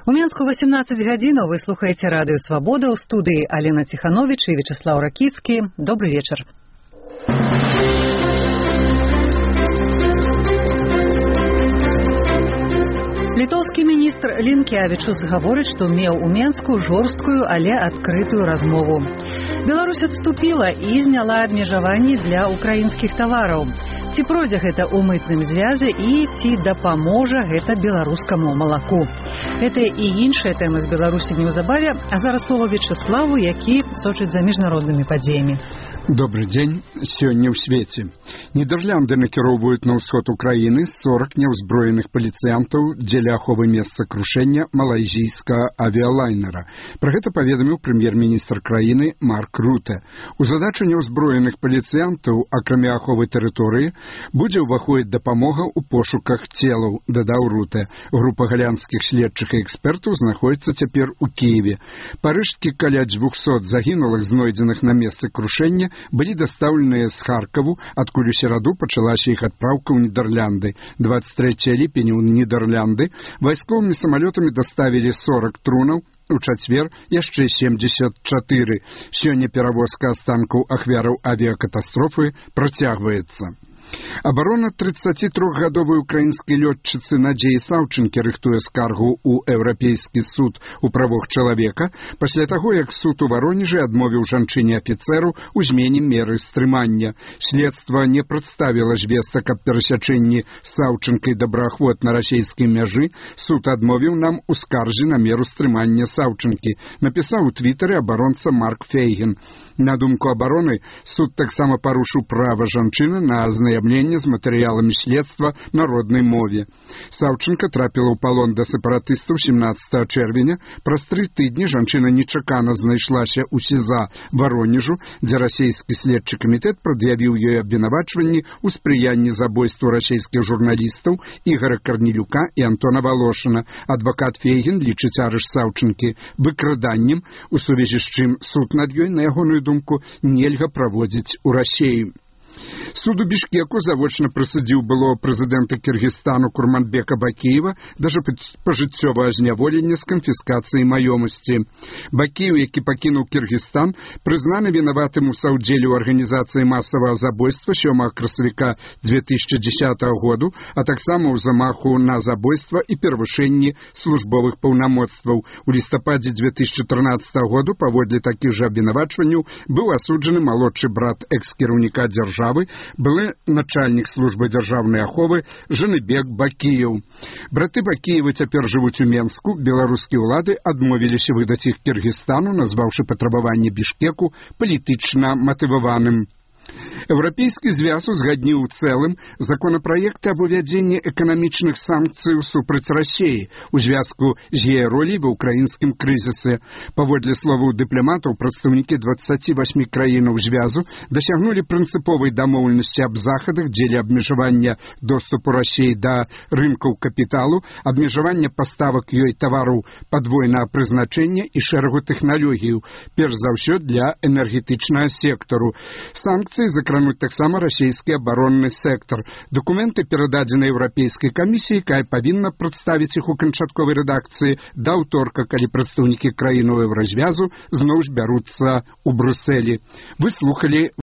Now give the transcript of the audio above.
У Менску 18 гадзінаў вы слухаеце радыё «Свабода», у студыі Алена Ціхановіч і Вячеслав Ракіцкі. Добрый вечар. Літоўскі міністр Лінкявічус гаворыць, што меў у Менску жорсткую, але адкрытую размову. Беларусь адступіла і зняла абмежаванні для украінскіх тавараў. Ці пройдзе гэта ў мытным звязе і ці дапаможа гэта беларускаму малаку. Гэта і іншая тэма з Беларусі неўзабаве, а зараз слова Вячеславу, які сочыць за міжнароднымі падзеямі. Добрый день. Сегодня в свете. Нидерланды накіроўваюць на ўсход Украины 40 неўзброеных паліцыянтаў дзеля аховы месца крушэння малайзійскага авіялайнера. Пра гэта паведаміў прэм'ер-міністр краіны Марк Руте. У задачу неўзброеных паліцыянтаў, акрамя аховы тэрыторыі, будзе ўваходзіць дапамога ў пошуках целаў, дадаў Руте. Група галянскіх следчых і экспертаў знаходзіцца цяпер у Кіеве. Парыжскі каля 200 загінулых, знойдзеных на месцы крушэння, былі дастаўленыя з Харкаву, адкуль у сераду пачалася іх адпраўка ў Нідерланды. 23 ліпеня ў Нідерланды вайсковымі самалётамі даставілі 40 трунаў, у чацвер яшчэ 74. Сёння перавозка астанкаў ахвяраў авіякатастрофы працягваецца. Абарона 33-гадовай украінскай лётчыцы Надзеі Саўчынкі рыхтуе скаргу ў Еўрапейскі суд у правах чалавека пасля таго, як суд у Варонежы адмовіў жанчыне-афіцэру ў змене меры стрымання. Следства не прадставіла звестак аб перасячэнні Саўчынкай добраахвот на расійскай мяжы. Суд адмовіў нам у скарзе на меру стрымання Саўчынкі, напісаў у твітары абаронца Марк Фейген. На думку абароны, суд таксама парушыў права жанчыны на азнайомленне з матэрыяламі следства на роднай мове. Саўчынка трапіла ў палон да сепаратыстаў 17 чэрвеня. Праз 3 тыдні жанчына нечакана знайшлася ў СІЗА Варонежу, дзе расійскі следчы камітэт прад'явіў ёй абвінавачванні ў спрыянні забойству расійскіх журналістаў Ігора Карнелюка і Антона Волошина. Адвакат Фейген лічыць арышт Саўчынкі выкраданнем, у сувязі з чым суд над ёй, на ягоную думку, нельга праводзіць у Расіі. Суд у Бішкеку завочна прысудзіў былого прэзідэнта Кіргізстану Курманбека Бакіева даже пажыццёвае зняволенне з канфіскацыяй маёмасці. Бакіев, які пакінуў Кіргізстан, прызнаны вінаватым у саўдзеле ў арганізацыі масавага забойства 7 красавіка 2010 году, а таксама ў замаху на забойства і перавышэнні службовых паўнамоцтваў. У лістападзе 2014 году паводле такіх жа абвінавачванняў быў асуджаны малодшы брат экс-кіраўніка дзяржавы, былы начальнік службы дзяржаўнай аховы Жаныбек Бакіев. Браты Бакіева цяпер жывуць у Менску. Беларускія ўлады адмовіліся выдаць іх Кіргізстану, назваўшы патрабаванне Бішкеку палітычна матываваным. Еўрапейскі звяз узгадніў у цэлым законапраекты аб увядзенні эканамічных санкцый супраць Расіі у звязку з яе роляй ва ўкраінскім крызісе. Паводле словаў дыпламатаў, прадстаўнікі 28 краінаў звязу дасягнулі прынцыповай дамоўленасці аб захадах дзеля абмежавання доступу Расіі да рынкаў капіталу, абмежавання паставак ёй тавараў падвойнага прызначэння і шэрагу тэхналогіяў, перш за ўсё для энергетычнага сектару. Санкцыі закрануць таксама расійскі абаронны сектор. Документы перададзены Еўрапейскай камісіі, якая павінна прадставіць іх у канчатковай рэдакцыі да ўторка, калі прадстаўнікі краінаў Еўразвязу зноў збяруцца ў Брюсселі. Вы слухалі